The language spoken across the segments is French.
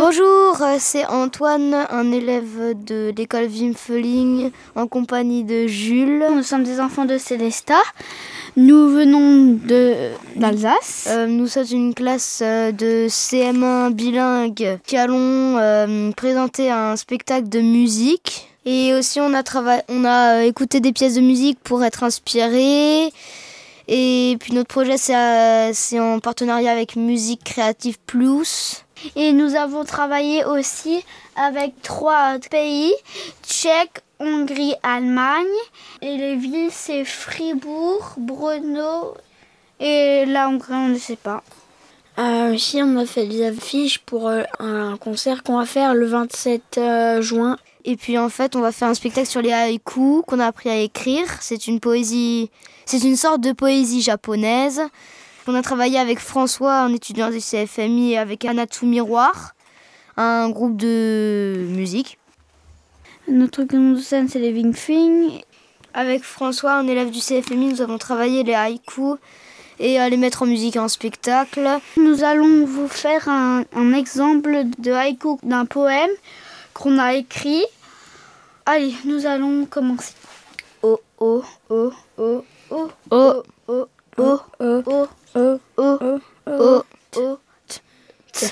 Bonjour, c'est Antoine, un élève de l'école Wimfeling en compagnie de Jules. Nous sommes des enfants de Célestat. Nous venons d'Alsace. Nous sommes une classe de CM1 bilingue qui allons présenter un spectacle de musique. Et aussi on a écouté des pièces de musique pour être inspirés. Et puis notre projet c'est en partenariat avec Musique Créative Plus. Et nous avons travaillé aussi avec 3 pays, Tchèque, Hongrie, Allemagne. Et les villes, c'est Fribourg, Brno et la Hongrie, on ne sait pas. Aussi, on a fait des affiches pour un concert qu'on va faire le 27 juin. Et puis en fait, on va faire un spectacle sur les haïkus qu'on a appris à écrire. C'est une sorte de poésie japonaise. On a travaillé avec François, un étudiant du CFMI, et avec Anatou Miroir, un groupe de musique. Notre nom de scène, c'est les Wingfing. Avec François, un élève du CFMI, nous avons travaillé les haïkus et à les mettre en musique et en spectacle. Nous allons vous faire un exemple de haïku d'un poème qu'on a écrit. Allez, nous allons commencer. Oh, oh, oh, oh, oh, oh, oh, oh, oh, oh. Oh, oh, oh, oh,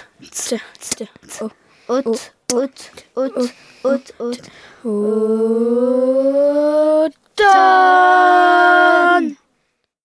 haute, haute, haute, haute, haute, haute, haute.